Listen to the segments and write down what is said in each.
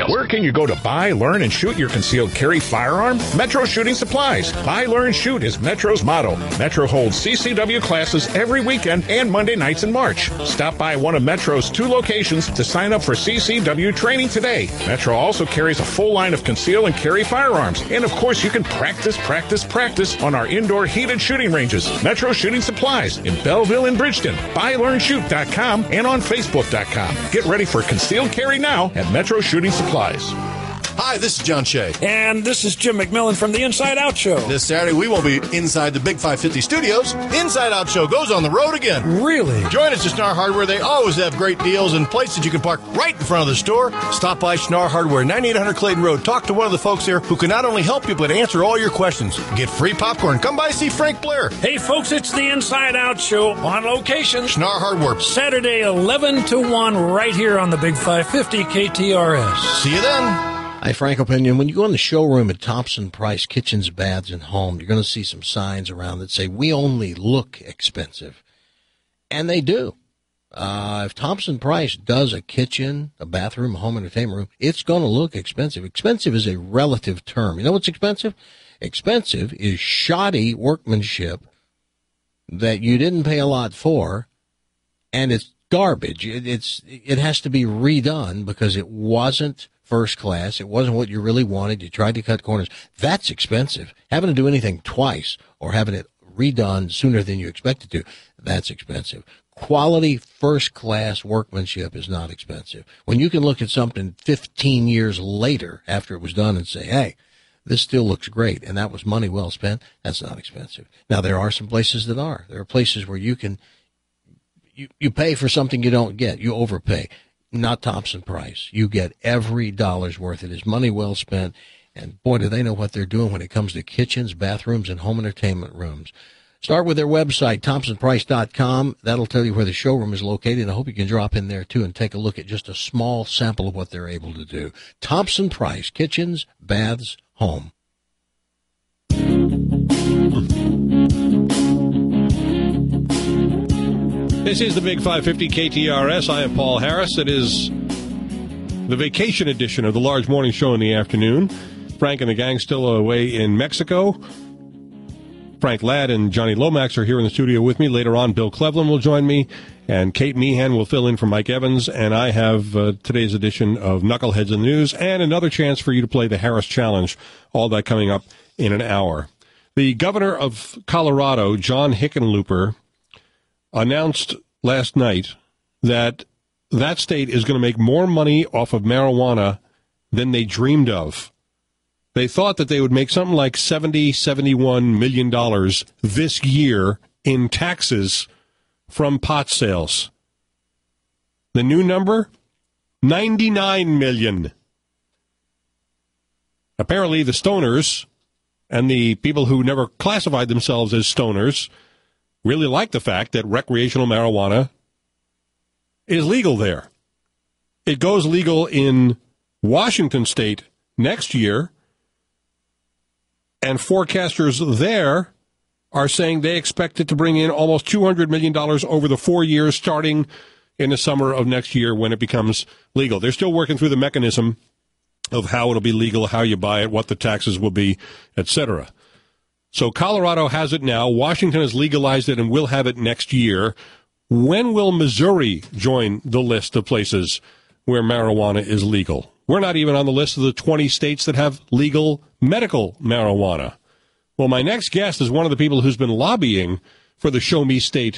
Where can you go to buy, learn, and shoot your concealed carry firearm? Metro Shooting Supplies. Buy, learn, shoot is Metro's motto. Metro holds CCW classes every weekend and Monday nights in March. Stop by one of Metro's 2 locations to sign up for CCW training today. Metro also carries a full line of conceal and carry firearms. And of course, you can practice on our indoor heated shooting ranges. Metro Shooting Supplies in Belleville and Bridgeton. BuyLearnShoot.com and on Facebook.com. Get ready for concealed carry now at Metro Shooting Supplies. Hi, this is John Shea. And this is Jim McMillan from the Inside Out Show. This Saturday, we won't be inside the Big 550 studios. Inside Out Show goes on the road again. Really? Join us at Schnarr Hardware. They always have great deals and places you can park right in front of the store. Stop by Schnarr Hardware, 9800 Clayton Road. Talk to one of the folks here who can not only help you, but answer all your questions. Get free popcorn. Come by and see Frank Blair. Hey, folks, it's the Inside Out Show on location. Schnarr Hardware. Saturday, 11 to 1, right here on the Big 550 KTRS. See you then. Hi, Frank Opinion. When you go in the showroom at Thompson Price Kitchens, Baths, and Home, you're going to see some signs around that say, we only look expensive. And they do. If Thompson Price does a kitchen, a bathroom, a home entertainment room, it's going to look expensive. Expensive is a relative term. You know what's expensive? Expensive is shoddy workmanship that you didn't pay a lot for, and it's garbage. It has to be redone because it wasn't first class. It wasn't what you really wanted. You tried to cut corners. That's expensive. Having to do anything twice or having it redone sooner than you expected to, that's expensive. Quality first class workmanship is not expensive. When you can look at something 15 years later after it was done and say, hey, this still looks great, and that was money well spent, that's not expensive. Now, there are some places that are. There are places where you can, you pay for something you don't get. You overpay. Not Thompson Price. You get every dollar's worth. It is money well spent. And boy, do they know what they're doing when it comes to kitchens, bathrooms, and home entertainment rooms. Start with their website, thompsonprice.com. That'll tell you where the showroom is located. And I hope you can drop in there, too, and take a look at just a small sample of what they're able to do. Thompson Price, kitchens, baths, home. This is the Big 550 KTRS. I am Paul Harris. It is the vacation edition of the large morning show in the afternoon. Frank and the gang still away in Mexico. Frank Ladd and Johnny Lomax are here in the studio with me. Later on, Bill Cleveland will join me, and Kate Meehan will fill in for Mike Evans. And I have today's edition of Knuckleheads in the News and another chance for you to play the Harris Challenge. All that coming up in an hour. The governor of Colorado, John Hickenlooper, announced last night that that state is going to make more money off of marijuana than they dreamed of. They thought that they would make something like $71 million this year in taxes from pot sales. The new number, $99 million. Apparently the stoners and the people who never classified themselves as stoners really like the fact that recreational marijuana is legal there. It goes legal in Washington state next year, and forecasters there are saying they expect it to bring in almost $200 million over the 4 years, starting in the summer of next year when it becomes legal. They're still working through the mechanism of how it'll be legal, how you buy it, what the taxes will be, etc. So Colorado has it now. Washington has legalized it and will have it next year. When will Missouri join the list of places where marijuana is legal? We're not even on the list of the 20 states that have legal medical marijuana. Well, my next guest is one of the people who's been lobbying for the Show Me State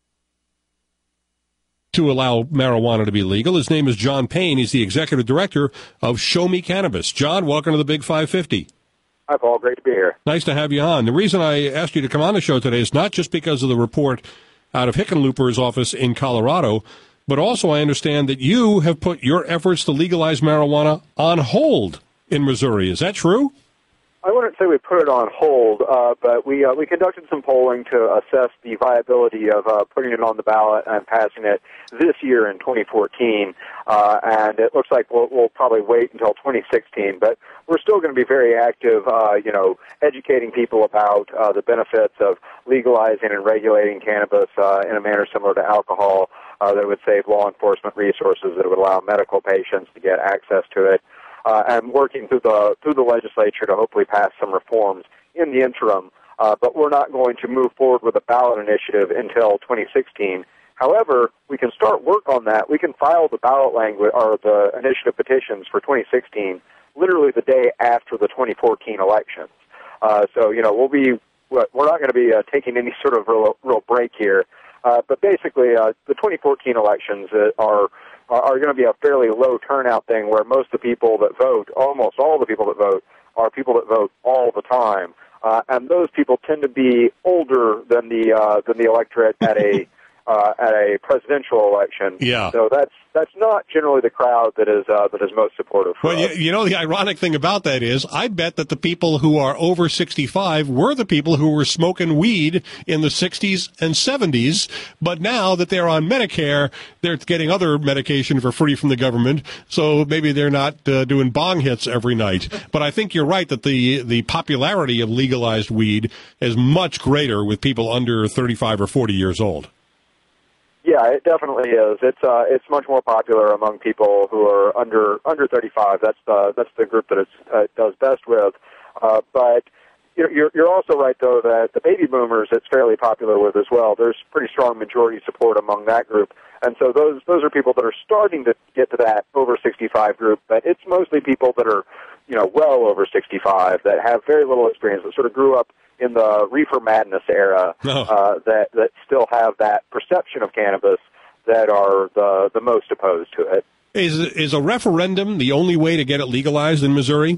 to allow marijuana to be legal. His name is John Payne. He's the executive director of Show Me Cannabis. John, welcome to the Big 550. Hi, Paul. Great to be here. Nice to have you on. The reason I asked you to come on the show today is not just because of the report out of Hickenlooper's office in Colorado, but also I understand that you have put your efforts to legalize marijuana on hold in Missouri. Is that true? I wouldn't say we put it on hold, but we conducted some polling to assess the viability of putting it on the ballot and passing it this year in 2014. And it looks like we'll probably wait until 2016, but we're still going to be very active, educating people about the benefits of legalizing and regulating cannabis in a manner similar to alcohol that would save law enforcement resources, that would allow medical patients to get access to it. and working through the legislature to hopefully pass some reforms in the interim. But we're not going to move forward with a ballot initiative until 2016. However, we can start work on that. We can file the ballot language or the initiative petitions for 2016 literally the day after the 2014 elections. So, we're not going to be taking any sort of real break here. But basically, the 2014 elections are going to be a fairly low turnout thing where most of the people that vote, almost all the people that vote, are people that vote all the time. And those people tend to be older than the electorate at a presidential election. Yeah. So that's not generally the crowd that is most supportive for us. The ironic thing about that is I bet that the people who are over 65 were the people who were smoking weed in the 60s and 70s, but now that they're on Medicare, they're getting other medication for free from the government, so maybe they're not doing bong hits every night. But I think you're right that the popularity of legalized weed is much greater with people under 35 or 40 years old. Yeah, it definitely is. It's much more popular among people who are under 35. That's the group that it does best with. But you're also right though that the baby boomers it's fairly popular with as well. There's pretty strong majority support among that group, and so those are people that are starting to get to that over 65 group. But it's mostly people that are well over 65 that have very little experience that sort of grew up in the reefer madness era, that still have that perception of cannabis that are the most opposed to it. Is a referendum the only way to get it legalized in Missouri?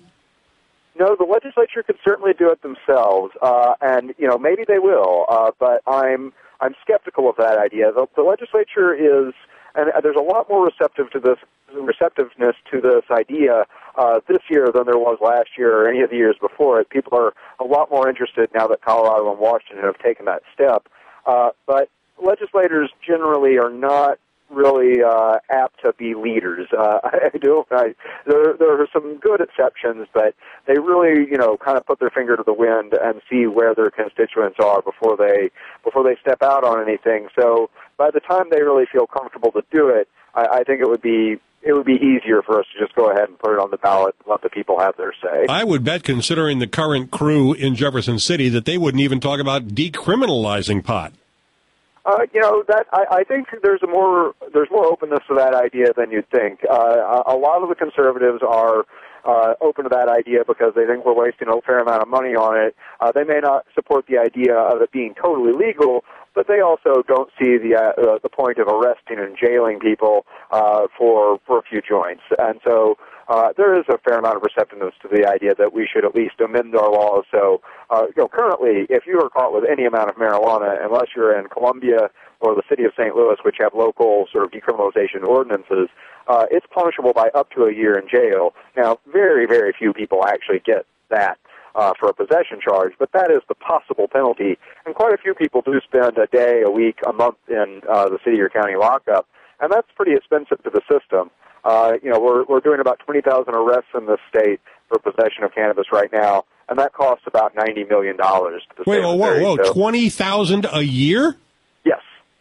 No, the legislature could certainly do it themselves, and maybe they will. But I'm skeptical of that idea. The legislature is, and there's a lot more receptiveness to this idea this year than there was last year or any of the years before it. People are a lot more interested now that Colorado and Washington have taken that step. But legislators generally are not really apt to be leaders. There are some good exceptions, but they really, kind of put their finger to the wind and see where their constituents are before they step out on anything. So by the time they really feel comfortable to do it, I think it would be easier for us to just go ahead and put it on the ballot and let the people have their say. I would bet, considering the current crew in Jefferson City, that they wouldn't even talk about decriminalizing pot. I think there's more openness to that idea than you'd think. A lot of the conservatives are open to that idea because they think we're wasting a fair amount of money on it. They may not support the idea of it being totally legal, but they also don't see the point of arresting and jailing people for a few joints. And so there is a fair amount of receptiveness to the idea that we should at least amend our laws. So, currently, if you are caught with any amount of marijuana, unless you're in Columbia or the city of St. Louis, which have local sort of decriminalization ordinances, it's punishable by up to a year in jail. Now, very, very few people actually get that for a possession charge, but that is the possible penalty. And quite a few people do spend a day, a week, a month in the city or county lockup, and that's pretty expensive to the system. We're doing about 20,000 arrests in this state for possession of cannabis right now, and that costs about $90 million to the state. Whoa, 20,000 a year? Yes.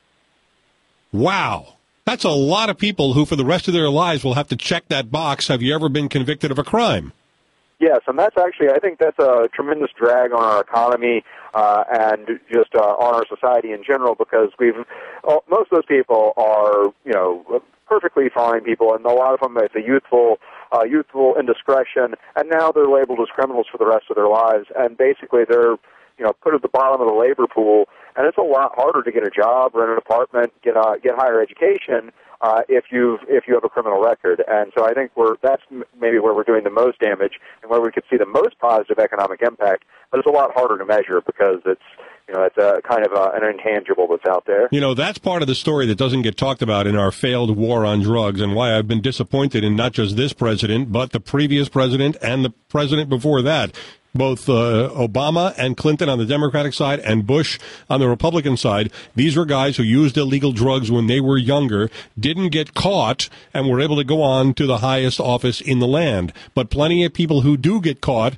Wow. That's a lot of people who for the rest of their lives will have to check that box, have you ever been convicted of a crime? Yes, and that's actually, I think that's a tremendous drag on our economy and just on our society in general, because most of those people are, perfectly fine people, and a lot of them, it's a youthful indiscretion, and now they're labeled as criminals for the rest of their lives, and basically they're, put at the bottom of the labor pool, and it's a lot harder to get a job, rent an apartment, get higher education, if you have a criminal record. And so I think that's maybe where we're doing the most damage and where we could see the most positive economic impact, but it's a lot harder to measure because it's a kind of an intangible that's out there. That's part of the story that doesn't get talked about in our failed war on drugs, and why I've been disappointed in not just this president, but the previous president and the president before that. Both Obama and Clinton on the Democratic side and Bush on the Republican side, these were guys who used illegal drugs when they were younger, didn't get caught, and were able to go on to the highest office in the land. But plenty of people who do get caught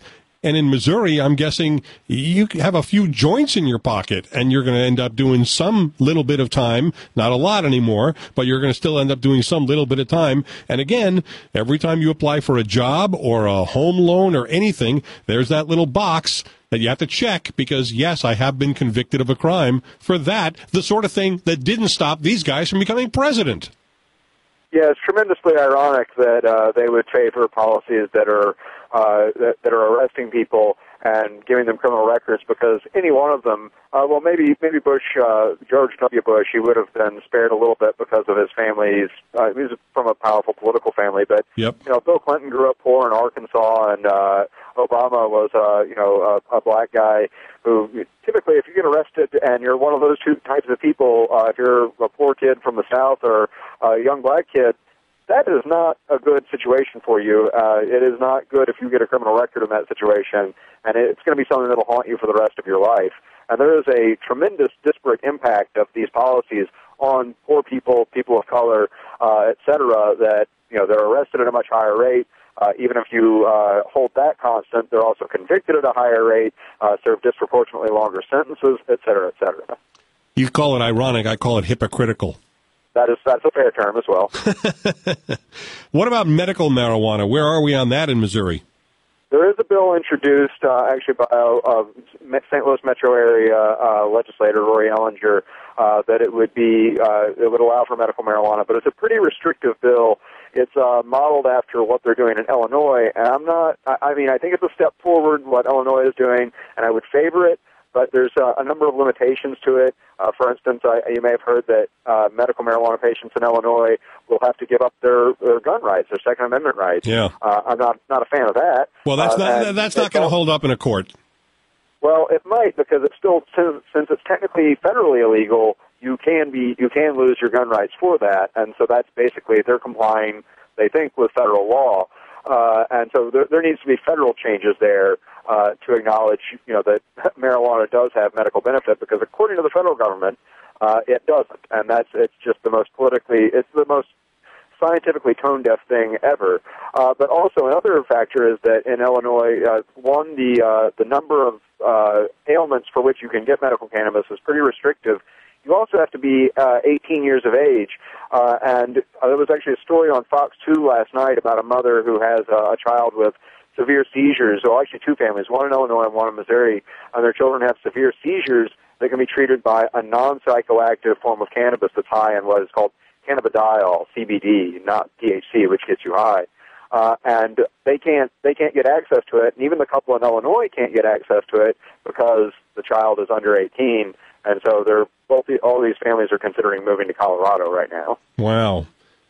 And in Missouri, I'm guessing you have a few joints in your pocket, and you're going to end up doing some little bit of time, not a lot anymore, but you're going to still end up doing some little bit of time. And again, every time you apply for a job or a home loan or anything, there's that little box that you have to check because, yes, I have been convicted of a crime for that, the sort of thing that didn't stop these guys from becoming president. Yeah, it's tremendously ironic that they would favor policies that are arresting people and giving them criminal records, because any one of them, maybe Bush, George W. Bush, he would have been spared a little bit because of his family's. He was from a powerful political family, but yep. Bill Clinton grew up poor in Arkansas, and Obama was a black guy who typically, if you get arrested and you're one of those two types of people, if you're a poor kid from the South or a young black kid, that is not a good situation for you. It is not good if you get a criminal record in that situation, and it's going to be something that will haunt you for the rest of your life. And there is a tremendous disparate impact of these policies on poor people, people of color, et cetera, that they're arrested at a much higher rate. Even if you hold that constant, they're also convicted at a higher rate, serve disproportionately longer sentences, et cetera, et cetera. You call it ironic. I call it hypocritical. That's a fair term as well. What about medical marijuana? Where are we on that in Missouri? There is a bill introduced actually by St. Louis metro area legislator Rory Ellinger that it would allow for medical marijuana, but it's a pretty restrictive bill. It's modeled after what they're doing in Illinois, and I think it's a step forward what Illinois is doing, and I would favor it. But there's a number of limitations to it. For instance, you may have heard that medical marijuana patients in Illinois will have to give up their gun rights, their Second Amendment rights. Yeah. I'm not a fan of that. Well, that's not going to hold up in a court. Well, it might, because it's still, since it's technically federally illegal, you can lose your gun rights for that, and so that's basically they're complying, they think, with federal law. And so there needs to be federal changes there to acknowledge, that marijuana does have medical benefit, because according to the federal government, it doesn't, and it's the most scientifically tone-deaf thing ever. But also another factor is that in Illinois, the number of ailments for which you can get medical cannabis is pretty restrictive. You also have to be 18 years of age. And there was actually a story on Fox 2 last night about a mother who has a child with severe seizures, or actually two families, one in Illinois and one in Missouri, and their children have severe seizures that can be treated by a non-psychoactive form of cannabis that's high in what is called cannabidiol, CBD, not THC, which gets you high. And they can't get access to it, and even the couple in Illinois can't get access to it because the child is under 18, and so all these families are considering moving to Colorado right now. Wow.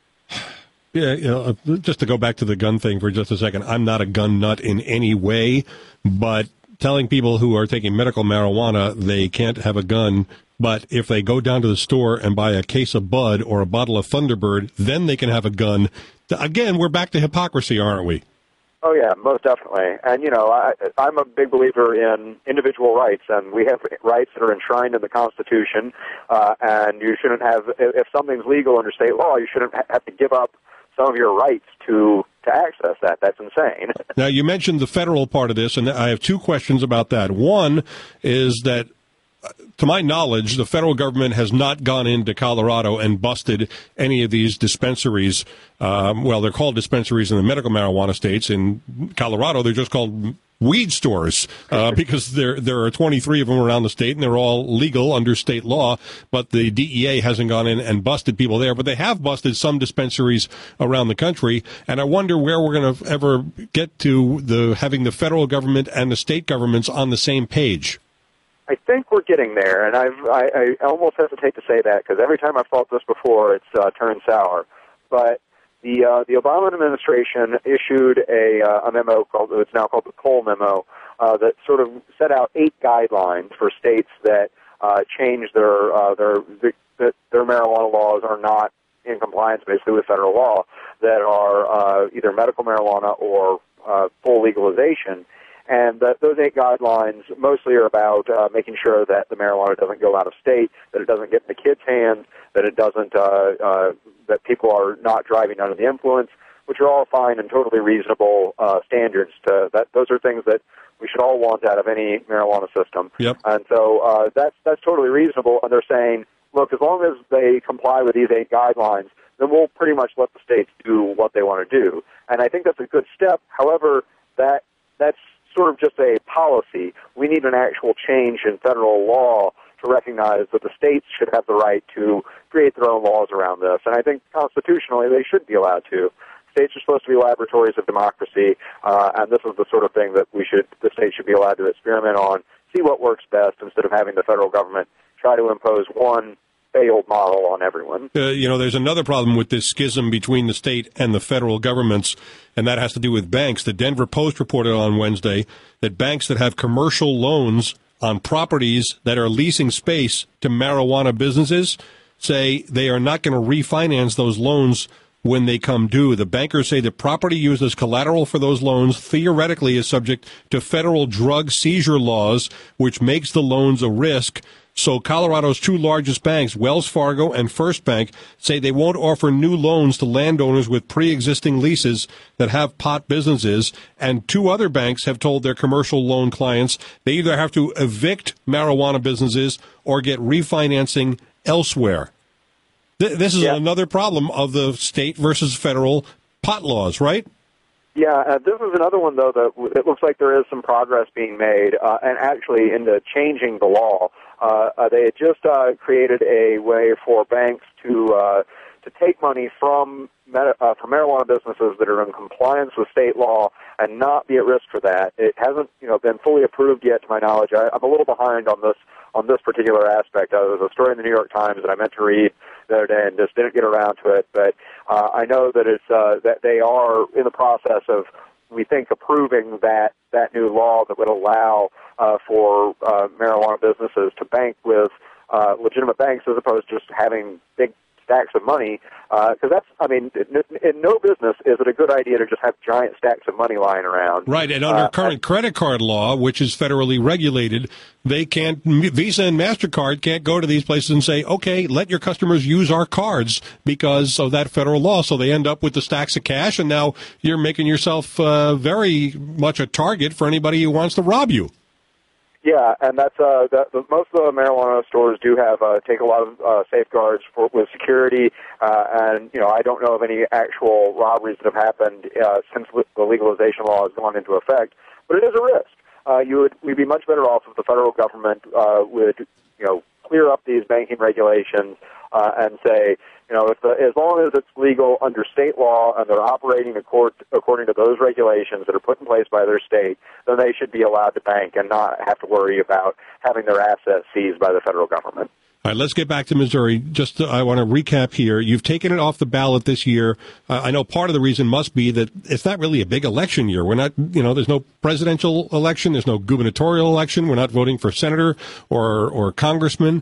Yeah, just to go back to the gun thing for just a second, I'm not a gun nut in any way, but telling people who are taking medical marijuana they can't have a gun, but if they go down to the store and buy a case of Bud or a bottle of Thunderbird, then they can have a gun. Again, we're back to hypocrisy, aren't we? Oh, yeah, most definitely. And, I'm a big believer in individual rights, and we have rights that are enshrined in the Constitution, and you shouldn't have, if something's legal under state law, you shouldn't have to give up some of your rights to access that. That's insane. Now, you mentioned the federal part of this, and I have two questions about that. One is that, to my knowledge, the federal government has not gone into Colorado and busted any of these dispensaries. They're called dispensaries in the medical marijuana states. In Colorado, they're just called weed stores because there are 23 of them around the state, and they're all legal under state law. But the DEA hasn't gone in and busted people there. But they have busted some dispensaries around the country. And I wonder where we're going to ever get to having the federal government and the state governments on the same page. I think we're getting there, and I almost hesitate to say that because every time I've thought this before, it's turned sour. But the Obama administration issued a memo it's now called the Cole Memo that sort of set out 8 guidelines for states that change their marijuana laws are not in compliance basically with federal law, that are either medical marijuana or full legalization. And those 8 guidelines mostly are about making sure that the marijuana doesn't go out of state, that it doesn't get in the kids' hands, that it doesn't that people are not driving under the influence, which are all fine and totally reasonable standards. Those are things that we should all want out of any marijuana system. Yep. And so that's totally reasonable. And they're saying, look, as long as they comply with these 8 guidelines, then we'll pretty much let the states do what they want to do. And I think that's a good step. However, that's sort of just a policy. We need an actual change in federal law to recognize that the states should have the right to create their own laws around this. And I think constitutionally they should be allowed to. States are supposed to be laboratories of democracy, and this is the sort of thing that the states should be allowed to experiment on, see what works best, instead of having the federal government try to impose one failed model on everyone. There's another problem with this schism between the state and the federal governments, and that has to do with banks. The Denver Post reported on Wednesday that banks that have commercial loans on properties that are leasing space to marijuana businesses say they are not going to refinance those loans when they come due. The bankers say the property used as collateral for those loans theoretically is subject to federal drug seizure laws, which makes the loans a risk. So Colorado's 2 largest banks, Wells Fargo and First Bank, say they won't offer new loans to landowners with pre-existing leases that have pot businesses. And 2 other banks have told their commercial loan clients they either have to evict marijuana businesses or get refinancing elsewhere. This is another problem of the state versus federal pot laws, right? Yeah, this is another one, though, that it looks like there is some progress being made, and actually into changing the law. They had just created a way for banks to take money from marijuana businesses that are in compliance with state law and not be at risk for that. It hasn't, been fully approved yet, to my knowledge. I'm a little behind on this particular aspect. There was a story in the New York Times that I meant to read the other day and just didn't get around to it. But I know that it's that they are in the process of, we think, approving that new law that would allow for marijuana businesses to bank with legitimate banks as opposed to just having big stacks of money, because in no business is it a good idea to just have giant stacks of money lying around. Right, and under current credit card law, which is federally regulated, they can't, Visa and MasterCard can't go to these places and say, okay, let your customers use our cards because of that federal law. So they end up with the stacks of cash, and now you're making yourself very much a target for anybody who wants to rob you. Yeah, and that's most of the marijuana stores do have take a lot of safeguards with security, and I don't know of any actual robberies that have happened since the legalization law has gone into effect. But it is a risk. We'd be much better off if the federal government would clear up these banking regulations and say, as long as it's legal under state law and they're operating according to those regulations that are put in place by their state, then they should be allowed to bank and not have to worry about having their assets seized by the federal government. All right, let's get back to Missouri. I want to recap here. You've taken it off the ballot this year. I know part of the reason must be that it's not really a big election year. We're not, there's no presidential election. There's no gubernatorial election. We're not voting for senator or congressman.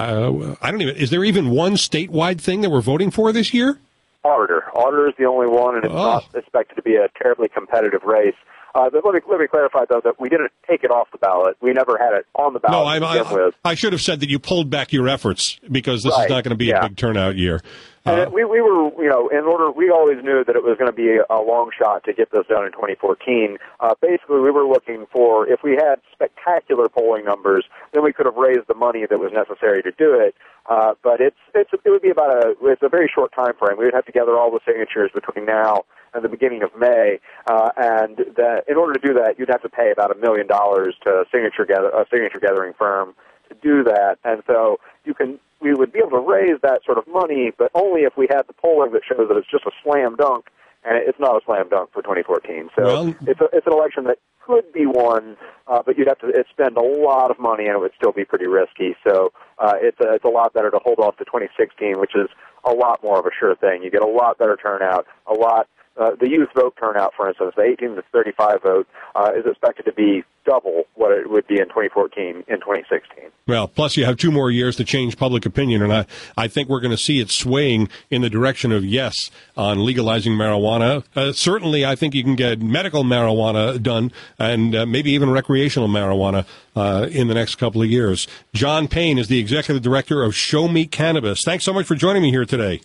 Is there even one statewide thing that we're voting for this year? Auditor. Auditor is the only one, and it's not expected to be a terribly competitive race. Let me clarify, though, that we didn't take it off the ballot. We never had it on the ballot to begin with. I should have said that you pulled back your efforts because this is not going to be a big turnout year. And we were, we always knew that it was going to be a long shot to get this done in 2014. Basically, we were looking for, if we had spectacular polling numbers, then we could have raised the money that was necessary to do it. But it would be it's a very short time frame. We would have to gather all the signatures between now and the beginning of May, and in order to do that, you'd have to pay about $1 million to a signature gathering firm to do that. And so we would be able to raise that sort of money, but only if we had the polling that shows that it's just a slam dunk, and it's not a slam dunk for 2014. So it's an election that could be won, but you'd have to spend a lot of money, and it would still be pretty risky. So it's a lot better to hold off to 2016, which is a lot more of a sure thing. You get a lot better turnout, the youth vote turnout, for instance, the 18 to 35 vote is expected to be double what it would be in 2014 in 2016. Well, plus you have 2 more years to change public opinion, and I think we're going to see it swaying in the direction of yes on legalizing marijuana. Certainly, I think you can get medical marijuana done and maybe even recreational marijuana in the next couple of years. John Payne is the executive director of Show Me Cannabis. Thanks so much for joining me here today.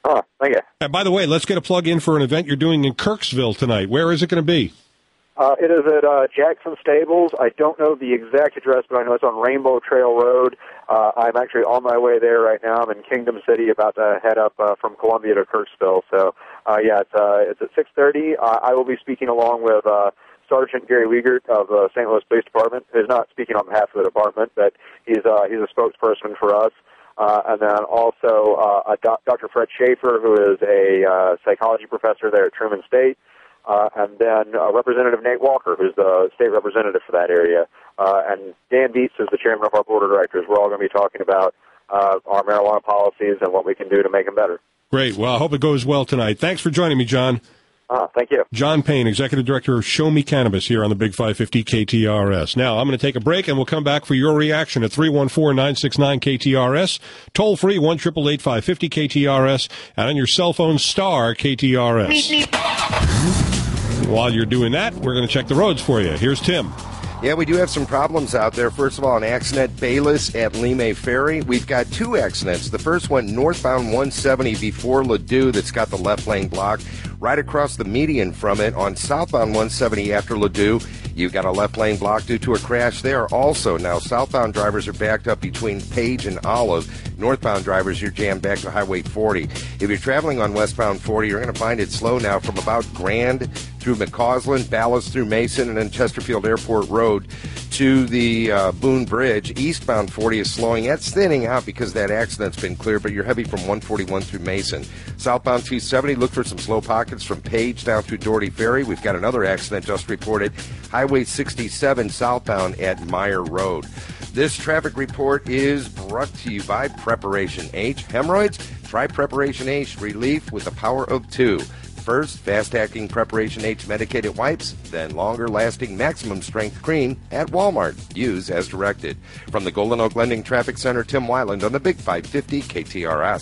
Thank you. And by the way, let's get a plug in for an event you're doing in Kirksville tonight. Where is it going to be? It is at Jackson Stables. I don't know the exact address, but I know it's on Rainbow Trail Road. I'm actually on my way there right now. I'm in Kingdom City, about to head up from Columbia to Kirksville. So, it's at 6:30. I will be speaking along with Sergeant Gary Wiegert of the St. Louis Police Department, who's not speaking on behalf of the department, but he's a spokesperson for us. And then also Dr. Fred Schaefer, who is a psychology professor there at Truman State. And then Representative Nate Walker, who's the state representative for that area. And Dan Dietz is the chairman of our board of directors. We're all going to be talking about our marijuana policies and what we can do to make them better. Great. Well, I hope it goes well tonight. Thanks for joining me, John. Thank you. John Payne, Executive Director of Show Me Cannabis here on the Big 550 KTRS. Now, I'm going to take a break, and we'll come back for your reaction at 314-969-KTRS, toll-free 1-888-550-KTRS, and on your cell phone, star KTRS. While you're doing that, we're going to check the roads for you. Here's Tim. Yeah, we do have some problems out there. First of all, an accident, Bayless at Lemay Ferry. We've got two accidents. The first one, northbound 170 before Ladue, that's got the left lane blocked. Right across the median from it on southbound 170 after Ladue, you've got a left lane blocked due to a crash there. Also, now southbound drivers are backed up between Page and Olive. Northbound drivers, you're jammed back to Highway 40. If you're traveling on westbound 40, you're going to find it slow now from about Grand through McCausland, Ballast through Mason, and then Chesterfield Airport Road to the Boone Bridge. Eastbound 40 is slowing. That's thinning out because that accident's been cleared, but you're heavy from 141 through Mason. Southbound 270, look for some slow pockets from Page down through Doherty Ferry. We've got another accident just reported. Highway 67 southbound at Meyer Road. This traffic report is brought to you by Preparation H. Hemorrhoids? Try Preparation H relief with the power of 2. First, fast-acting Preparation H medicated wipes, then longer-lasting maximum-strength cream at Walmart. Use as directed. From the Golden Oak Lending Traffic Center, Tim Weiland on the Big 550 KTRS.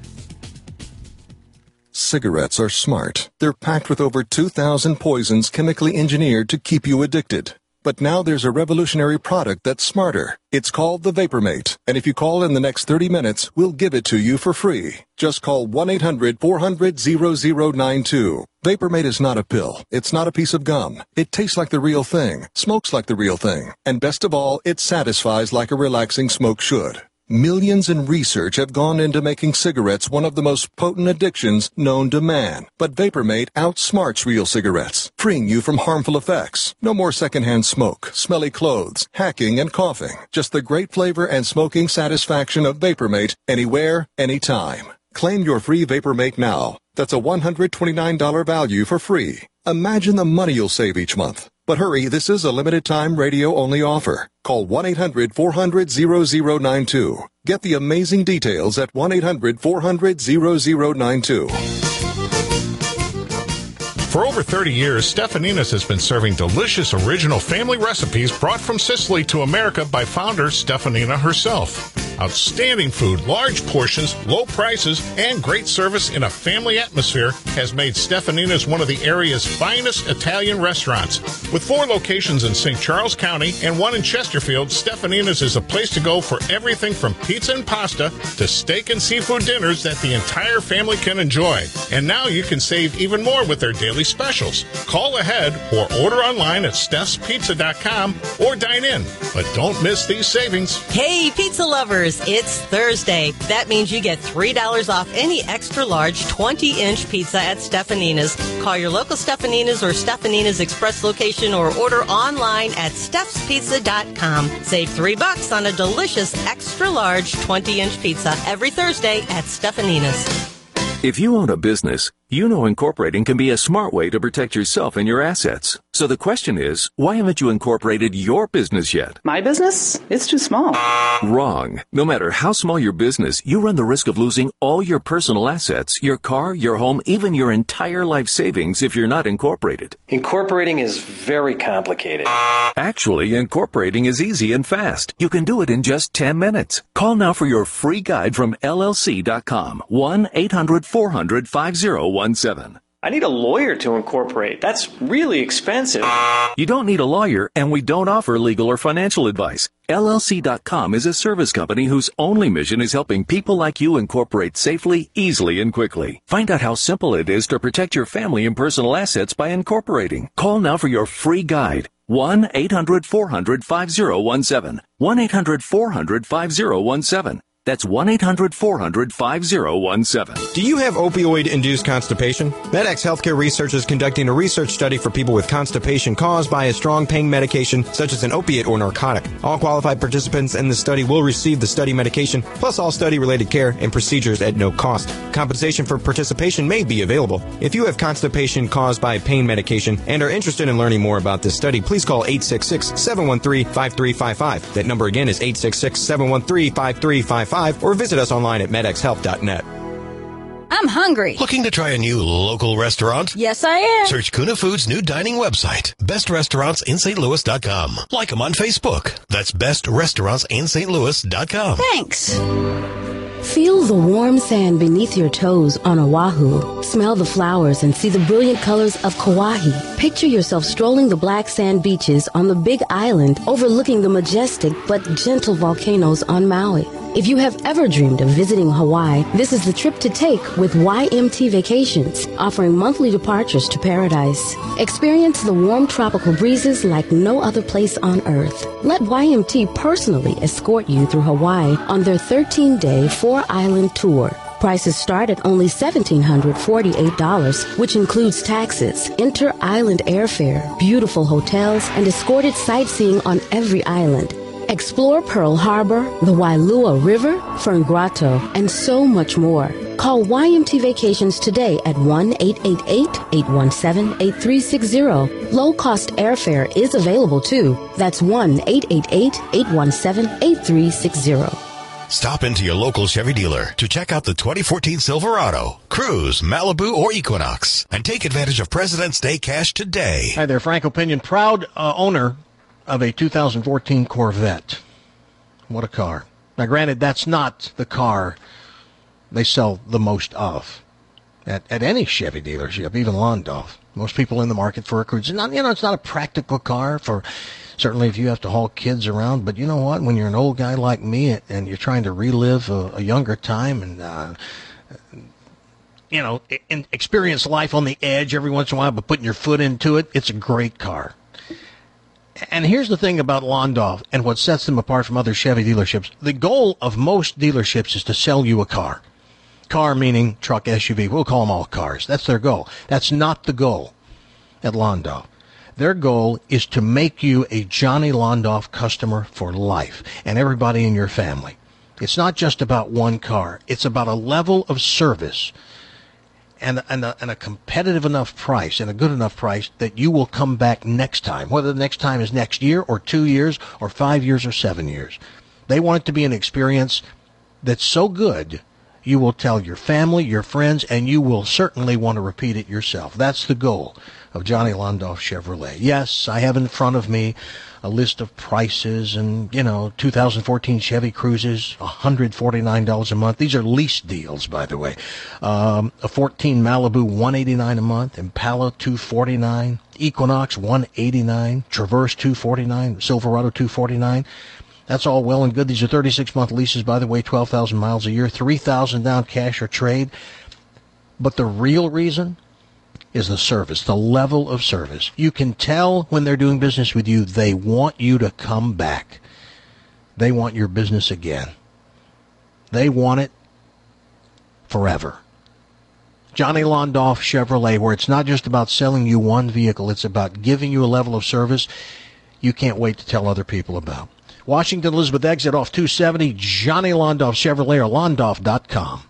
Cigarettes are smart. They're packed with over 2,000 poisons chemically engineered to keep you addicted. But now there's a revolutionary product that's smarter. It's called the VaporMate. And if you call in the next 30 minutes, we'll give it to you for free. Just call 1-800-400-0092. VaporMate is not a pill. It's not a piece of gum. It tastes like the real thing, smokes like the real thing. And best of all, it satisfies like a relaxing smoke should. Millions in research have gone into making cigarettes one of the most potent addictions known to man. But VaporMate outsmarts real cigarettes, freeing you from harmful effects. No more secondhand smoke, smelly clothes, hacking, and coughing. Just the great flavor and smoking satisfaction of VaporMate anywhere, anytime. Claim your free VaporMate now. That's a $129 value for free. Imagine the money you'll save each month. But hurry, this is a limited-time radio-only offer. Call 1-800-400-0092. Get the amazing details at 1-800-400-0092. For over 30 years, Stefanina's has been serving delicious original family recipes brought from Sicily to America by founder Stefanina herself. Outstanding food, large portions, low prices, and great service in a family atmosphere has made Stefanina's one of the area's finest Italian restaurants. With 4 locations in St. Charles County and 1 in Chesterfield, Stefanina's is a place to go for everything from pizza and pasta to steak and seafood dinners that the entire family can enjoy. And now you can save even more with their daily specials. Call ahead or order online at Stef'sPizza.com or dine in. But don't miss these savings. Hey, pizza lovers, it's Thursday. That means you get $3 off any extra large 20-inch pizza at Stefanina's. Call your local Stefanina's or Stefanina's Express location or order online at Stef'sPizza.com. Save $3 on a delicious extra large 20-inch pizza every Thursday at Stefanina's. If you own a business, you know incorporating can be a smart way to protect yourself and your assets. So the question is, why haven't you incorporated your business yet? My business? It's too small. Wrong. No matter how small your business, you run the risk of losing all your personal assets, your car, your home, even your entire life savings if you're not incorporated. Incorporating is very complicated. Actually, incorporating is easy and fast. You can do it in just 10 minutes. Call now for your free guide from LLC.com. 1-800-400-5017. I need a lawyer to incorporate. That's really expensive. You don't need a lawyer, and we don't offer legal or financial advice. LLC.com is a service company whose only mission is helping people like you incorporate safely, easily, and quickly. Find out how simple it is to protect your family and personal assets by incorporating. Call now for your free guide. 1-800-400-5017. 1-800-400-5017. That's 1-800-400-5017. Do you have opioid-induced constipation? MedX Healthcare Research is conducting a research study for people with constipation caused by a strong pain medication such as an opiate or narcotic. All qualified participants in the study will receive the study medication, plus all study-related care and procedures at no cost. Compensation for participation may be available. If you have constipation caused by pain medication and are interested in learning more about this study, please call 866-713-5355. That number again is 866-713-5355. Or visit us online at medxhealth.net. I'm hungry. Looking to try a new local restaurant? Yes, I am. Search Kuna Foods' new dining website, bestrestaurantsinstlouis.com. Like them on Facebook. That's bestrestaurantsinstlouis.com. Thanks. Feel the warm sand beneath your toes on Oahu. Smell the flowers and see the brilliant colors of Kauai. Picture yourself strolling the black sand beaches on the Big Island, overlooking the majestic but gentle volcanoes on Maui. If you have ever dreamed of visiting Hawaii, this is the trip to take with YMT Vacations, offering monthly departures to paradise. Experience the warm tropical breezes like no other place on earth. Let YMT personally escort you through Hawaii on their 13-day 4-island tour. Prices start at only $1,748, which includes taxes, inter-island airfare, beautiful hotels, and escorted sightseeing on every island. Explore Pearl Harbor, the Wailua River, Fern Grotto, and so much more. Call YMT Vacations today at 1-888-817-8360. Low-cost airfare is available too. That's 1-888-817-8360. Stop into your local Chevy dealer to check out the 2014 Silverado, Cruze, Malibu, or Equinox, and take advantage of President's Day cash today. Hi there, Frank Opinion, proud owner of a 2014 Corvette. What a car. Now, granted, that's not the car they sell the most of at any Chevy dealership, even Landolf. Most people in the market for a Cruze. It's not a practical car for, certainly if you have to haul kids around, but you know what? When you're an old guy like me and you're trying to relive a younger time and, experience life on the edge every once in a while, but putting your foot into it, it's a great car. And here's the thing about Landolf and what sets them apart from other Chevy dealerships. The goal of most dealerships is to sell you a car. Car meaning truck, SUV. We'll call them all cars. That's their goal. That's not the goal at Landolf. Their goal is to make you a Johnny Landolf customer for life and everybody in your family. It's not just about one car. It's about a level of service and a competitive enough price and a good enough price that you will come back next time, whether the next time is next year or 2 years or 5 years or 7 years. They want it to be an experience that's so good you will tell your family, your friends, and you will certainly want to repeat it yourself. That's the goal of Johnny Landolf Chevrolet. Yes, I have in front of me a list of prices and, 2014 Chevy Cruzes, $149 a month. These are lease deals, by the way. A 14 Malibu, $189 a month. Impala, $249. Equinox, $189. Traverse, $249. Silverado, $249. That's all well and good. These are 36-month leases, by the way, 12,000 miles a year, 3,000 down cash or trade. But the real reason is the service, the level of service. You can tell when they're doing business with you, they want you to come back. They want your business again. They want it forever. Johnny Landolf Chevrolet, where it's not just about selling you one vehicle, it's about giving you a level of service you can't wait to tell other people about. Washington Elizabeth exit off 270, Johnny Landolf Chevrolet or Landolf.com.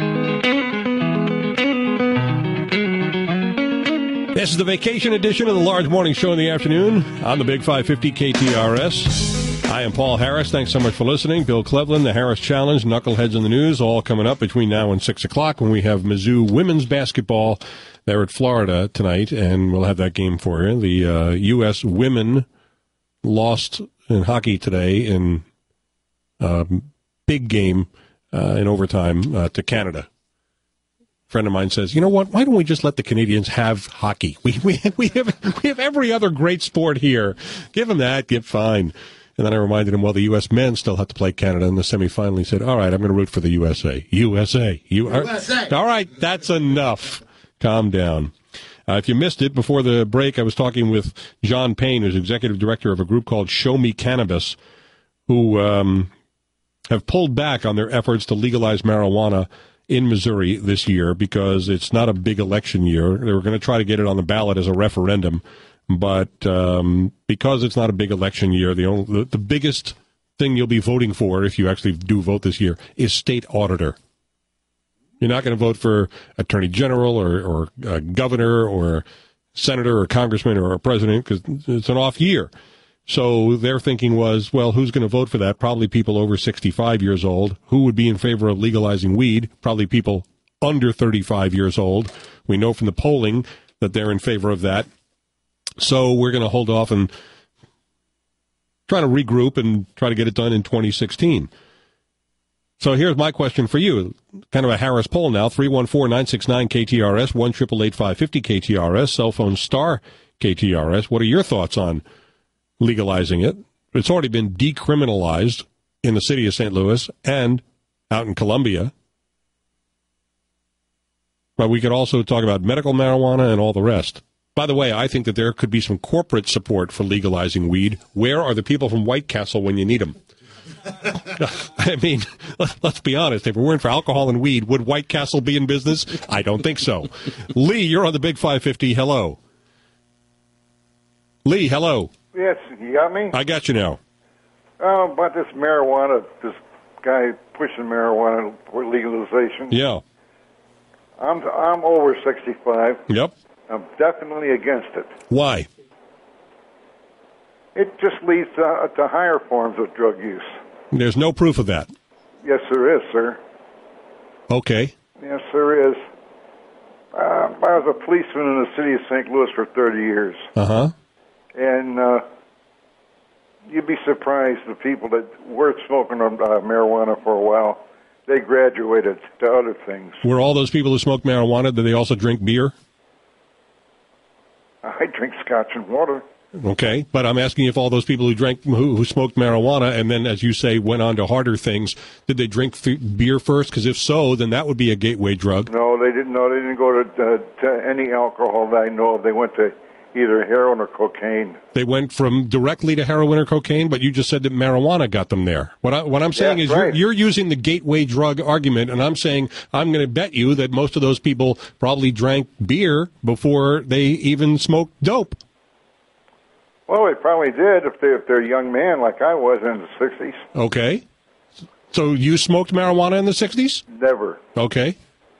This is the vacation edition of the Large Morning Show in the afternoon on the Big 550 KTRS. I am Paul Harris. Thanks so much for listening. Bill Cleveland, the Harris Challenge, Knuckleheads in the News, all coming up between now and 6 o'clock when we have Mizzou women's basketball there at Florida tonight, and we'll have that game for you. The U.S. women lost in hockey today in a big game in overtime to Canada. A friend of mine says, you know what, why don't we just let the Canadians have hockey? We have every other great sport here. Give them that, get fine. And then I reminded him, well, the U.S. men still have to play Canada in the semifinal. He said, all right, I'm going to root for the USA. USA. All right, that's enough. Calm down. If you missed it, before the break, I was talking with John Payne, who's executive director of a group called Show Me Cannabis, who have pulled back on their efforts to legalize marijuana in Missouri this year because it's not a big election year. They were going to try to get it on the ballot as a referendum. But because it's not a big election year, the biggest thing you'll be voting for, if you actually do vote this year, is state auditor. You're not going to vote for attorney general or governor or senator or congressman or a president because it's an off year. So their thinking was, well, who's going to vote for that? Probably people over 65 years old. Who would be in favor of legalizing weed? Probably people under 35 years old. We know from the polling that they're in favor of that. So we're going to hold off and try to regroup and try to get it done in 2016. So here's my question for you. Kind of a Harris poll now. 314-969-KTRS, 1-888-550-KTRS, cell phone star KTRS. What are your thoughts on legalizing it? It's already been decriminalized in the city of St. Louis and out in Columbia. But we could also talk about medical marijuana and all the rest. By the way, I think that there could be some corporate support for legalizing weed. Where are the people from White Castle when you need them? I mean, let's be honest. If it weren't for alcohol and weed, would White Castle be in business? I don't think so. Lee, you're on the Big 550. Hello. Lee, hello. Yes, you got me? I got you now. About this marijuana, this guy pushing marijuana for legalization. Yeah. I'm over 65. Yep. I'm definitely against it. Why? It just leads to higher forms of drug use. There's no proof of that. Yes, there is, sir. Okay. Yes, there is. I was a policeman in the city of St. Louis for 30 years. Uh-huh. And you'd be surprised the people that were smoking marijuana for a while, they graduated to other things. Were all those people who smoked marijuana, did they also drink beer? I drink scotch and water. Okay, but I'm asking if all those people who smoked marijuana and then, as you say, went on to harder things, did they drink beer first? Because if so, then that would be a gateway drug. No, they didn't. No, they didn't go to any alcohol that I know of. They went to either heroin or cocaine. They went from directly to heroin or cocaine, but you just said that marijuana got them there. What I'm saying is right. You're using the gateway drug argument, and I'm saying I'm going to bet you that most of those people probably drank beer before they even smoked dope. Well, they probably did if they're a young man like I was in the 60s. Okay. So you smoked marijuana in the 60s? Never. Okay.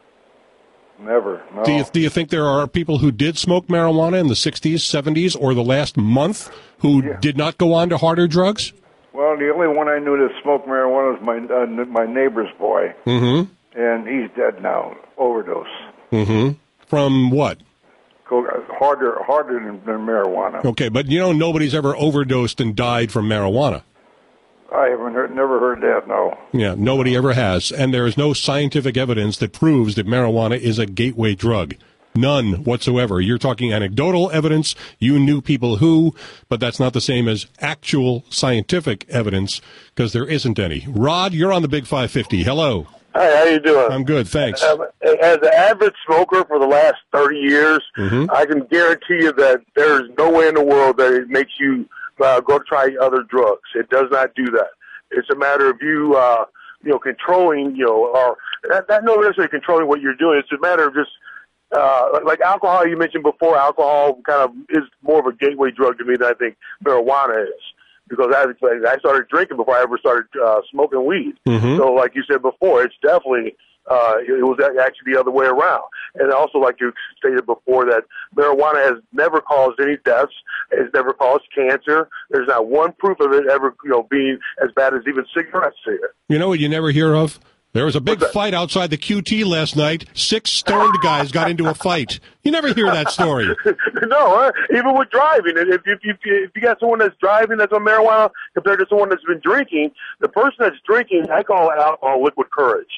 Never, no. Do you think there are people who did smoke marijuana in the 60s, 70s, or the last month who did not go on to harder drugs? Well, the only one I knew that smoked marijuana was my neighbor's boy. Mm-hmm. And he's dead now, overdose. Mm-hmm. From what? Harder than marijuana. Okay, but nobody's ever overdosed and died from marijuana. I never heard that, no. Yeah, nobody ever has. And there is no scientific evidence that proves that marijuana is a gateway drug. None whatsoever. You're talking anecdotal evidence. You knew people who, but that's not the same as actual scientific evidence because there isn't any. Rod, you're on the Big 550. Hello. Hi, how you doing? I'm good, thanks. As an avid smoker for the last 30 years, I can guarantee you that there's no way in the world that it makes you go try other drugs. It does not do that. It's a matter of you, controlling, or not necessarily controlling what you're doing. It's a matter of just, like alcohol you mentioned before, alcohol kind of is more of a gateway drug to me than I think marijuana is. Because I started drinking before I ever started smoking weed. Mm-hmm. So like you said before, it's definitely, it was actually the other way around. And also, like you stated before, that marijuana has never caused any deaths. It's never caused cancer. There's not one proof of it ever, being as bad as even cigarettes here. You know what you never hear of? There was a big fight outside the QT last night. 6 stoned guys got into a fight. You never hear that story. No, even with driving. If you got someone that's driving that's on marijuana compared to someone that's been drinking, the person that's drinking, I call alcohol liquid courage.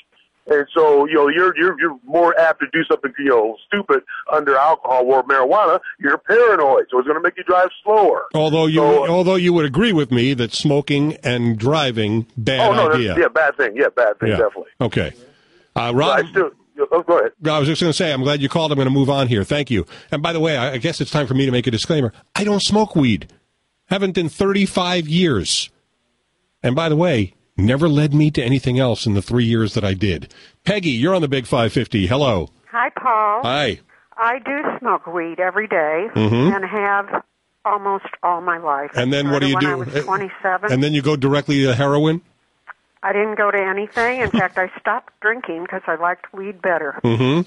And so, you're more apt to do something, stupid under alcohol or marijuana. You're paranoid, so it's going to make you drive slower. Although you would agree with me that smoking and driving, bad idea. Bad thing. Yeah, bad thing, definitely. Okay. Rob, go ahead. I was just going to say, I'm glad you called. I'm going to move on here. Thank you. And by the way, I guess it's time for me to make a disclaimer. I don't smoke weed. Haven't in 35 years. And by the way, never led me to anything else in the 3 years that I did. Peggy, you're on the Big 550. Hello. Hi, Paul. Hi. I do smoke weed every day and have almost all my life. And then what do you do? When I was 27. And then you go directly to heroin? I didn't go to anything. In fact, I stopped drinking because I liked weed better. Mm-hmm.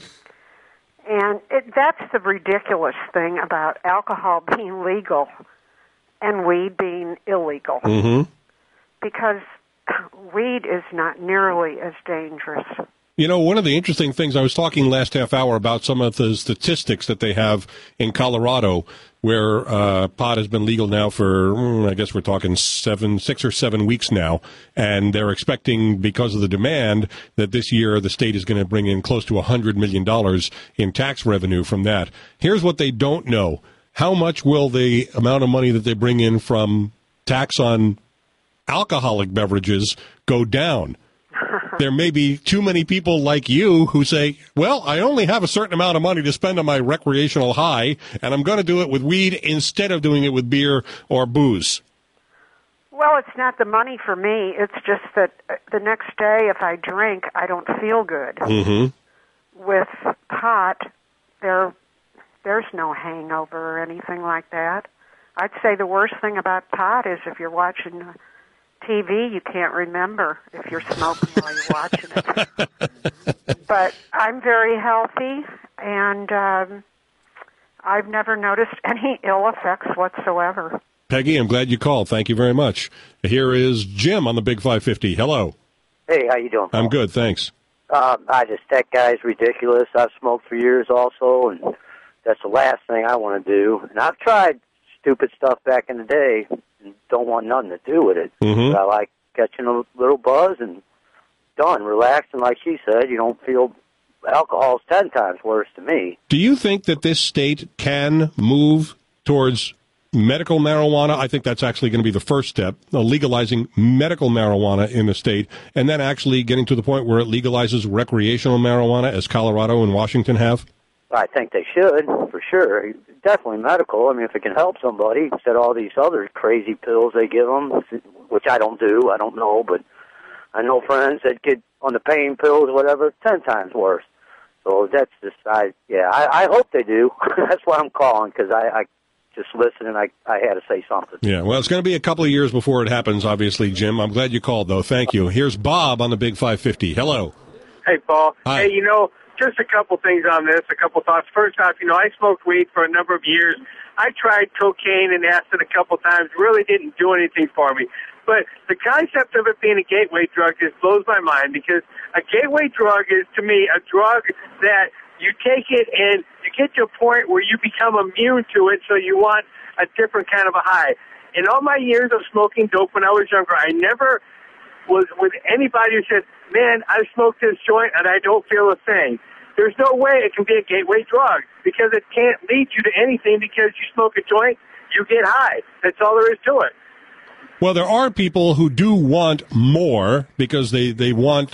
And that's the ridiculous thing about alcohol being legal and weed being illegal. Mm-hmm. Because weed is not nearly as dangerous. You know, one of the interesting things, I was talking last half hour about some of the statistics that they have in Colorado, where pot has been legal now for, I guess we're talking 6 or 7 weeks now, and they're expecting, because of the demand, that this year the state is going to bring in close to $100 million in tax revenue from that. Here's what they don't know. How much will the amount of money that they bring in from tax on alcoholic beverages go down? There may be too many people like you who say, well, I only have a certain amount of money to spend on my recreational high, and I'm going to do it with weed instead of doing it with beer or booze. Well, it's not the money for me. It's just that the next day, if I drink, I don't feel good. Mm-hmm. With pot, there's no hangover or anything like that. I'd say the worst thing about pot is if you're watching TV, you can't remember if you're smoking while you're watching it. But I'm very healthy, and I've never noticed any ill effects whatsoever. Peggy, I'm glad you called. Thank you very much. Here is Jim on the Big 550. Hello. Hey, how you doing, Paul? I'm good, thanks. That guy's ridiculous. I've smoked for years also, and that's the last thing I want to do. And I've tried stupid stuff back in the day, don't want nothing to do with it. Mm-hmm. But I like catching a little buzz and done, relaxing. Like she said, you don't feel alcohol's 10 times worse to me. Do you think that this state can move towards medical marijuana? I think that's actually going to be the first step, legalizing medical marijuana in the state, and then actually getting to the point where it legalizes recreational marijuana, as Colorado and Washington have? I think they should, for sure. Definitely medical. I mean, if it can help somebody, instead of all these other crazy pills they give them, which I don't do, I don't know, but I know friends that get on the pain pills or whatever, 10 times worse. So that's just, I hope they do. That's why I'm calling, because I just listened and I had to say something. Yeah, well, it's going to be a couple of years before it happens, obviously, Jim. I'm glad you called, though. Thank you. Here's Bob on the Big 550. Hello. Hey, Paul. Hi. Hey, just a couple things on this, a couple thoughts. First off, I smoked weed for a number of years. I tried cocaine and acid a couple times. Really didn't do anything for me. But the concept of it being a gateway drug just blows my mind, because a gateway drug is, to me, a drug that you take it and you get to a point where you become immune to it, so you want a different kind of a high. In all my years of smoking dope when I was younger, I never was with anybody who said, man, I smoked this joint and I don't feel a thing. There's no way it can be a gateway drug, because it can't lead you to anything, because you smoke a joint, you get high. That's all there is to it. Well, there are people who do want more, because they want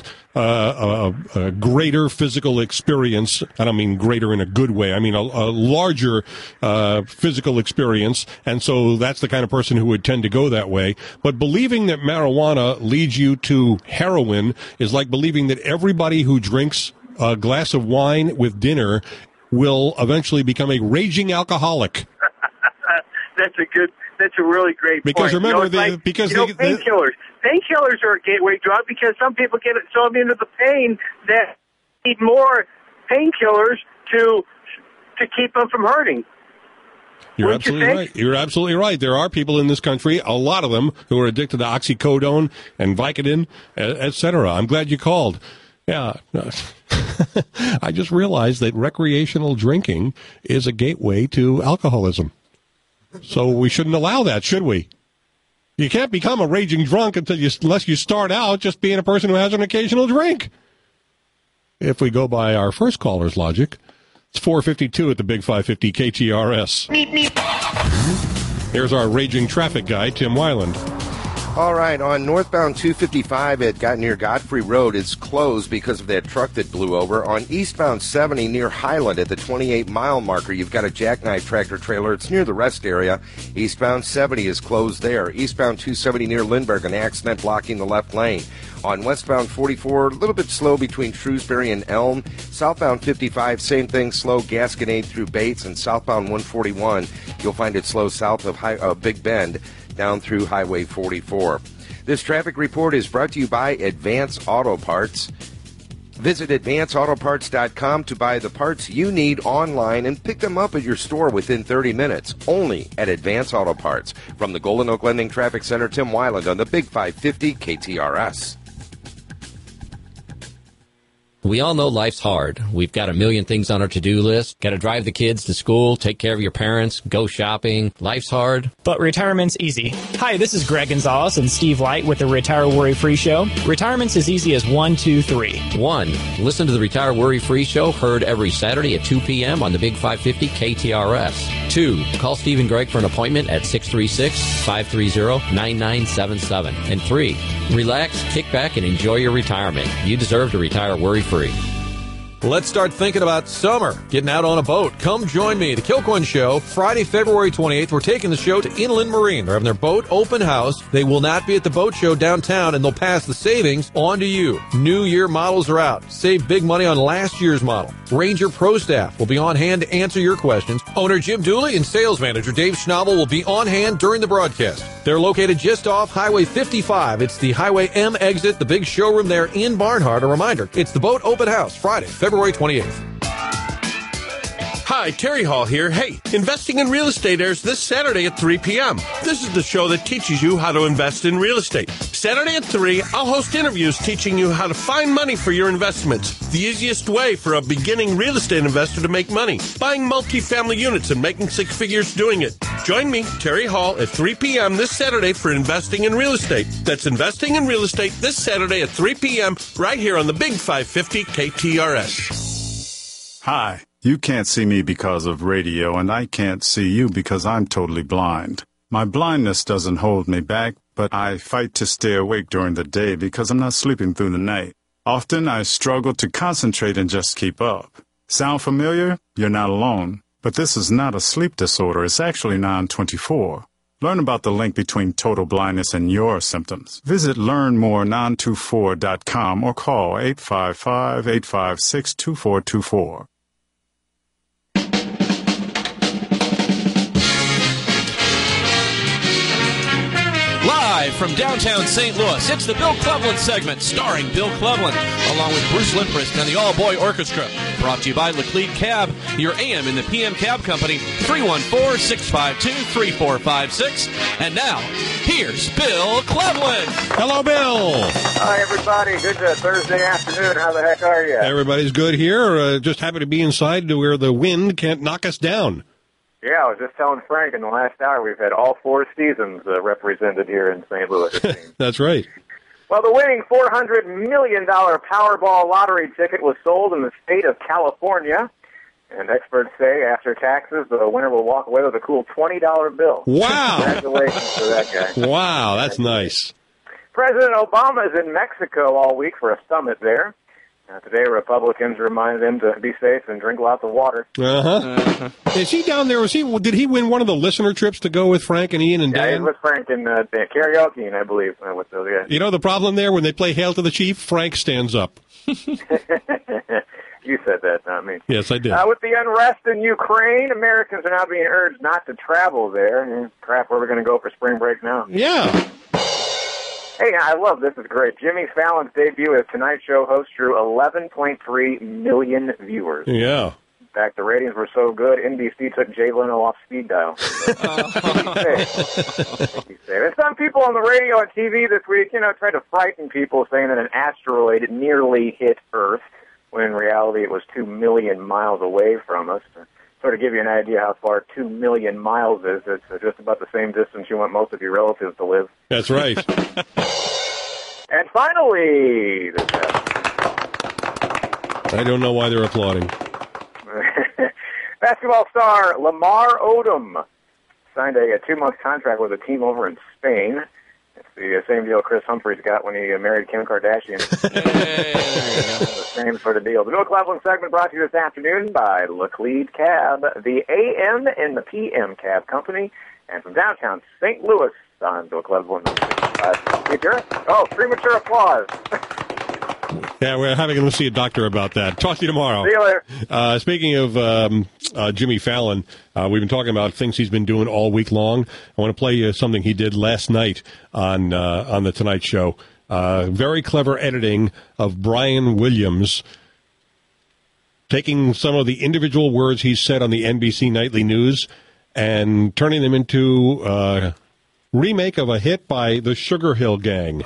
a greater physical experience. I don't mean greater in a good way. I mean a larger physical experience. And so that's the kind of person who would tend to go that way. But believing that marijuana leads you to heroin is like believing that everybody who drinks a glass of wine with dinner will eventually become a raging alcoholic. That's a really great because point. Remember, painkillers. Painkillers are a gateway drug, because some people get so into the pain that need more painkillers to keep them from hurting. You're absolutely right. You're absolutely right. There are people in this country, a lot of them, who are addicted to oxycodone and Vicodin, et cetera. I'm glad you called. Yeah. I just realized that recreational drinking is a gateway to alcoholism. So we shouldn't allow that, should we? You can't become a raging drunk unless you start out just being a person who has an occasional drink. if we go by our first caller's logic. It's 4:52 at the Big 550 KTRS. Here's our raging traffic guy, Tim Weiland. All right, on northbound 255 near Godfrey Road, it's closed because of that truck that blew over. On eastbound 70 near Highland at the 28-mile marker, you've got a jackknife tractor trailer. It's near the rest area. Eastbound 70 is closed there. Eastbound 270 near Lindbergh, an accident blocking the left lane. On westbound 44, a little bit slow between Shrewsbury and Elm. Southbound 55, same thing, slow Gasconade through Bates. And southbound 141, you'll find it slow south of Big Bend down through Highway 44. This traffic report is brought to you by Advance Auto Parts. Visit advanceautoparts.com to buy the parts you need online and pick them up at your store within 30 minutes. Only at Advance Auto Parts. From the Golden Oak Lending Traffic Center, Tim Weiland on the Big 550 KTRS. We all know life's hard. We've got a million things on our to-do list. Got to drive the kids to school, take care of your parents, go shopping. Life's hard. But retirement's easy. Hi, this is Greg Gonzalez and Steve Light with the Retire Worry Free Show. Retirement's as easy as 1, 2, 3. 1. Listen to the Retire Worry Free Show, heard every Saturday at 2 p.m. on the Big 550 KTRS. 2. Call Steve and Greg for an appointment at 636-530-9977. And 3. Relax, kick back, and enjoy your retirement. You deserve to retire worry-free. Let's start thinking about summer, getting out on a boat. Come join me, the Kilcoyne Show, Friday, February 28th. We're taking the show to Inland Marine. They're having their boat open house. They will not be at the boat show downtown, and they'll pass the savings on to you. New year models are out. Save big money on last year's model. Ranger Pro staff will be on hand to answer your questions. Owner Jim Dooley and sales manager Dave Schnabel will be on hand during the broadcast. They're located just off Highway 55. It's the Highway M exit, the big showroom there in Barnhart. A reminder, it's the boat open house, Friday, February 28th. Hi, Terry Hall here. Hey, Investing in Real Estate airs this Saturday at 3 p.m. This is the show that teaches you how to invest in real estate. Saturday at 3, I'll host interviews teaching you how to find money for your investments. The easiest way for a beginning real estate investor to make money. Buying multifamily units and making six figures doing it. Join me, Terry Hall, at 3 p.m. this Saturday for Investing in Real Estate. That's Investing in Real Estate this Saturday at 3 p.m. right here on the Big 550 KTRS. Hi. You can't see me because of radio, and I can't see you because I'm totally blind. My blindness doesn't hold me back, but I fight to stay awake during the day because I'm not sleeping through the night. Often I struggle to concentrate and just keep up. Sound familiar? You're not alone. But this is not a sleep disorder. It's actually non-24. Learn about the link between total blindness and your symptoms. Visit learnmorenon24.com or call 855-856-2424. Live from downtown St. Louis, it's the Bill Cleveland segment starring Bill Cleveland, along with Bruce Lindquist and the All-Boy Orchestra. Brought to you by Laclede Cab, your AM and the PM Cab Company, 314-652-3456. And now, here's Bill Cleveland. Hello, Bill. Hi, everybody. Good Thursday afternoon. How the heck are you? Everybody's good here. Just happy to be inside to where the wind can't knock us down. Yeah, I was just telling Frank in the last hour we've had all four seasons represented here in St. Louis, it seems. That's right. Well, the winning $400 million Powerball lottery ticket was sold in the state of California. And experts say after taxes, the winner will walk away with a cool $20 bill. Wow. Congratulations to that guy. Wow, that's nice. President Obama is in Mexico all week for a summit there. Today, Republicans reminded him to be safe and drink lots of water. Is he down there? Did he win one of the listener trips to go with Frank and Ian and Dan? Yeah, he was with Frank and karaoke, I believe. With those guys. You know the problem there? When they play Hail to the Chief, Frank stands up. You said that, not me. Yes, I did. With the unrest in Ukraine, Americans are now being urged not to travel there. Crap, where are we going to go for spring break now? Yeah. Hey, I love this. Is great. Jimmy Fallon's debut as Tonight Show host drew 11.3 million viewers. Yeah. In fact, the ratings were so good, NBC took Jay Leno off speed dial. And some people on the radio and TV this week, tried to frighten people, saying that an asteroid nearly hit Earth, when in reality it was 2 million miles away from us. To sort of give you an idea how far 2 million miles is, it's just about the same distance you want most of your relatives to live. That's right. And finally, I don't know why they're applauding. Basketball star Lamar Odom signed a 2-month contract with a team over in Spain. It's the same deal Chris Humphries got when he married Kim Kardashian. The same sort of deal. The Bill Cleveland segment brought to you this afternoon by Laclede Cab, the AM and the PM Cab Company, and from downtown St. Louis on Bill Cleveland. Oh, premature applause. Yeah, we're having to see a doctor about that. Talk to you tomorrow. See you later. Speaking of Jimmy Fallon, we've been talking about things he's been doing all week long. I want to play you something he did last night on the Tonight Show. Very clever editing of Brian Williams, taking some of the individual words he said on the NBC Nightly News and turning them into a remake of a hit by the Sugar Hill Gang.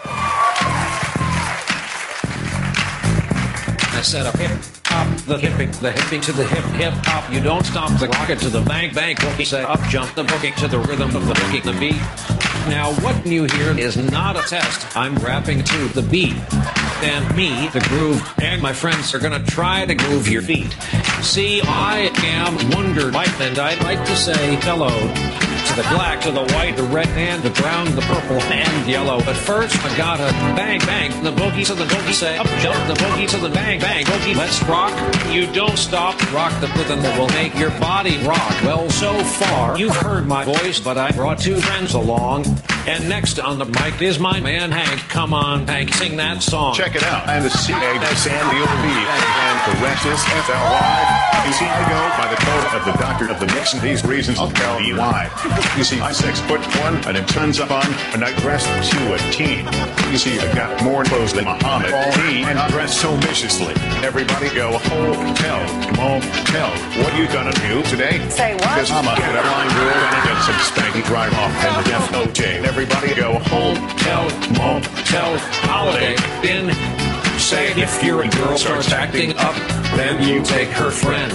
I set up hip-hop, the hipping to the hip-hop. You don't stop the rocket to the bang, boogie, say up, jump the boogie to the rhythm of the boogie, the beat. Now, what you hear is not a test. I'm rapping to the beat. And me, the groove, and my friends are gonna try to groove your feet. See, I am Wonder Mike, and I'd like to say hello to the black, to the white, the red, and the brown, the purple, and yellow. But first, I gotta bang, the boogie to the boogie, say up, jump the boogie to the bang, boogie. Let's rock. You don't stop. Rock the rhythm that will make your body rock. Well, so far, you've heard my voice, but I brought 2 friends along. And next on the mic is my man Hank. Come on, Hank, sing that song. Check it out. I'm the CASNDOB, and the rest is FLY. You see, I go by the code of the doctor of the mix, and these reasons I'll tell you why. You see, I'm 6'1", and it turns up on, and I dress to a teen. You see, I got more clothes than Muhammad Ali, and I dress so viciously. Everybody go, hotel, motel. What are you gonna do today? Say what? Because I'm a blind girl, gonna get some spanky drive off and the death OJ. Everybody go, hotel, motel, holiday in. Say if your girl starts acting up, then you take her friend.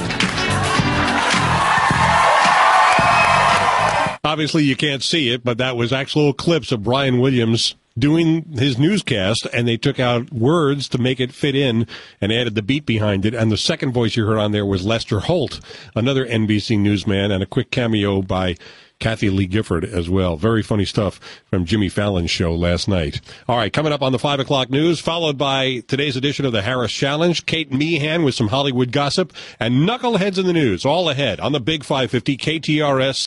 Obviously, you can't see it, but that was actual clips of Brian Williams doing his newscast, and they took out words to make it fit in and added the beat behind it. And the second voice you heard on there was Lester Holt, another NBC newsman, and a quick cameo by Kathy Lee Gifford as well. Very funny stuff from Jimmy Fallon's show last night. All right, coming up on the 5 o'clock news, followed by today's edition of the Harris Challenge, Kate Meehan with some Hollywood gossip, and Knuckleheads in the News, all ahead on the Big 550 KTRS.